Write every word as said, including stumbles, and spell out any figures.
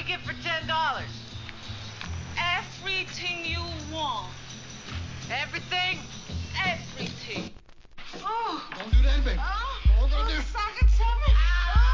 get for ten dollars? Everything you want. Everything? Everything. Oh. Don't do that, baby. Oh. Don't go Oh, there. suck it to me. Ow.